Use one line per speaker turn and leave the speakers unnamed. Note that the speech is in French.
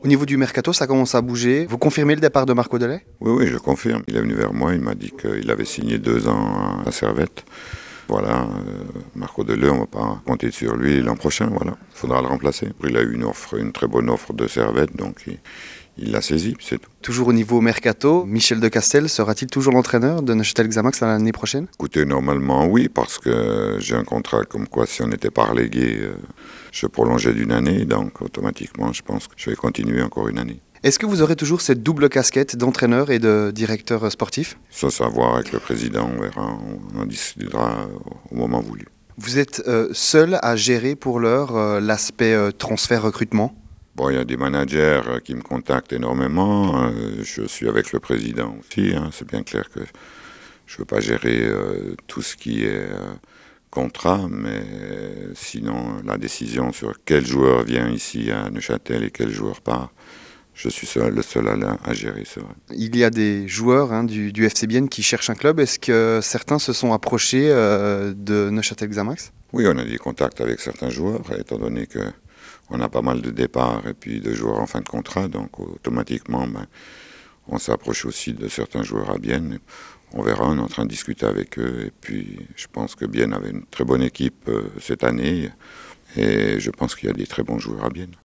Au niveau du mercato, ça commence à bouger. Vous confirmez le départ de Marco Delay?
Oui, oui, je confirme. Il est venu vers moi, il m'a dit qu'il avait signé 2 ans à Servette. Voilà, Marco Deleu, on ne va pas compter sur lui l'an prochain, voilà. Il faudra le remplacer. Il a eu une très bonne offre de Servette, donc il l'a saisi, c'est tout.
Toujours au niveau mercato, Michel de Castel sera-t-il toujours l'entraîneur de Neuchâtel Xamax l'année prochaine?
Écoutez, normalement, oui, parce que j'ai un contrat comme quoi si on n'était pas relégué, je prolongeais d'1 année, donc automatiquement, je pense que je vais continuer encore 1 année.
Est-ce que vous aurez toujours cette double casquette d'entraîneur et de directeur sportif?
Ça, c'est à voir avec le président, on verra, on en discutera au moment voulu.
Vous êtes seul à gérer pour l'heure l'aspect transfert-recrutement?
Bon, il y a des managers qui me contactent énormément. Je suis avec le président aussi. C'est bien clair que je ne veux pas gérer tout ce qui est contrat, mais sinon, la décision sur quel joueur vient ici à Neuchâtel et quel joueur part, je suis le seul à gérer, c'est vrai.
Il y a des joueurs du FC Bienne qui cherchent un club. Est-ce que certains se sont approchés de Neuchâtel Xamax?
Oui, on a des contacts avec certains joueurs, étant donné que on a pas mal de départs et puis de joueurs en fin de contrat, donc automatiquement, on s'approche aussi de certains joueurs à Bienne. On verra, on est en train de discuter avec eux. Et puis, je pense que Bienne avait une très bonne équipe cette année. Et je pense qu'il y a des très bons joueurs à Bienne.